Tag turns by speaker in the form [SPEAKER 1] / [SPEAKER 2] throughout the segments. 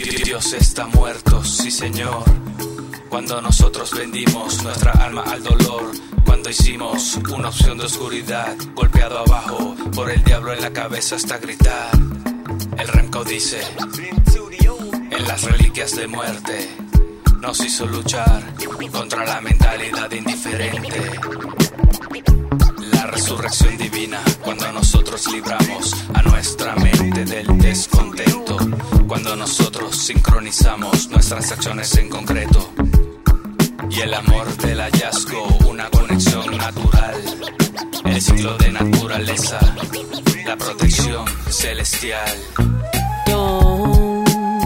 [SPEAKER 1] Dios está muerto, sí señor. Cuando nosotros vendimos nuestra alma al dolor, cuando hicimos una opción de oscuridad, golpeado abajo por el diablo en la cabeza hasta gritar. El Remco dice, en las reliquias de muerte, nos hizo luchar contra la mentalidad indiferente. La resurrección divina, cuando nosotros libramos a nuestra mente del descontento, cuando nosotros sincronizamos nuestras acciones en concreto. Y el amor del hallazgo, una conexión natural, el ciclo de naturaleza, la protección celestial.
[SPEAKER 2] Don't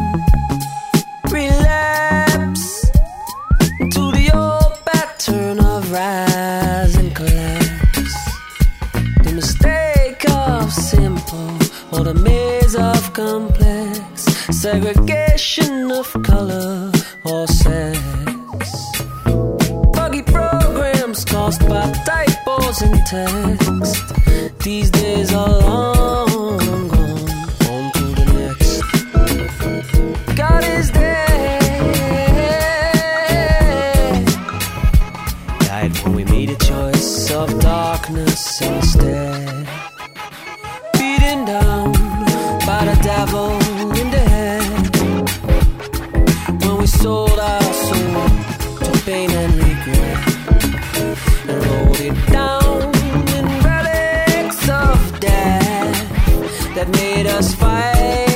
[SPEAKER 2] relapse into the old pattern of rise and collapse. The mistake of simple or the maze of complex, segregation of color or sex. Buggy programs caused by typos in text. These days are long gone, on to the next. God is dead. Died when we made a choice of darkness instead. Beaten down by the devil in the head. When we sold our soul to pain and regret, and wrote it down in relics of death that made us fight